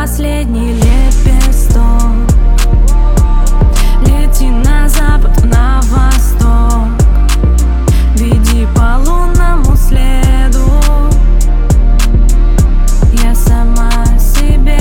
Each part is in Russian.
последний лепесток. Лети на запад, на восток, веди по лунному следу. Я сама себе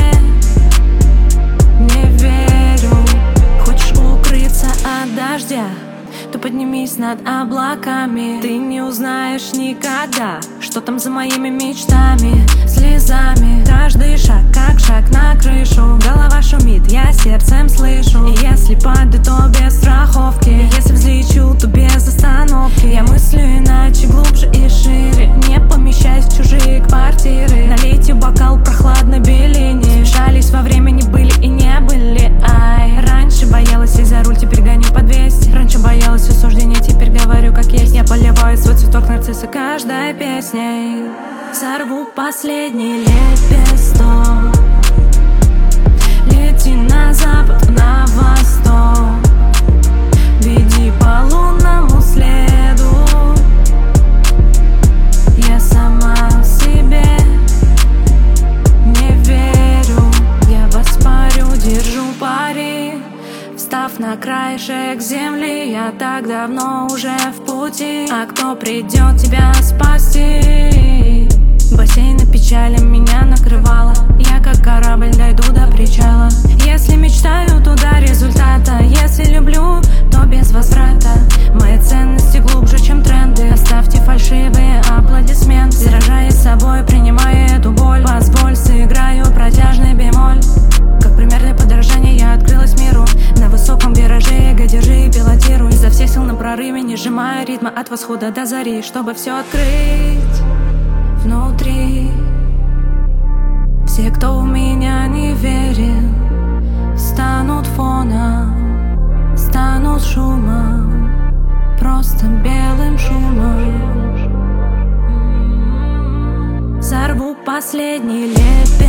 не верю. Хочешь укрыться от дождя, то поднимись над облаками. Ты не узнаешь никогда, что там за моими мечтами, слезами. Каждый шаг, как шаг на крышу. Голова шумит, я сердцем слышу. И если падаю, то без страховки. И если взлечу, то без остановки. Я мыслю иначе, глубже и шире, не помещаясь в чужие квартиры. Налейте бокал прохладной белени. Смешались во времени, были и не были. Ай, раньше боялась и за руль, теперь гоню по 200. Раньше боялась осуждения, теперь говорю как есть. Я поливаю свой цветок нарцисса каждой песней. Сорву последний лепесток. Лети на запад, на восток, веди по лунному следу. Я сама себе не верю. Я воспарю, держу пари. Встав на краешек земли, я так давно уже в пути. А кто придет тебя спасти? Бассейна печали меня накрывала. Я как корабль дойду до причала. Если мечтаю, туда результата. Если люблю, то без возврата. Мои ценности глубже, чем тренды. Оставьте фальшивые аплодисменты. Заражаясь собой, принимая эту боль. Позволь, сыграю протяжный бемоль. Как пример для подражания я открылась миру. На высоком вираже эго держи и пилотируй. Изо всех сил на прорыве, не сжимая ритма от восхода до зари, чтобы все открыть внутри. Все, кто в меня не верил, станут фоном, станут шумом, просто белым шумом. Сорву последний лепесток.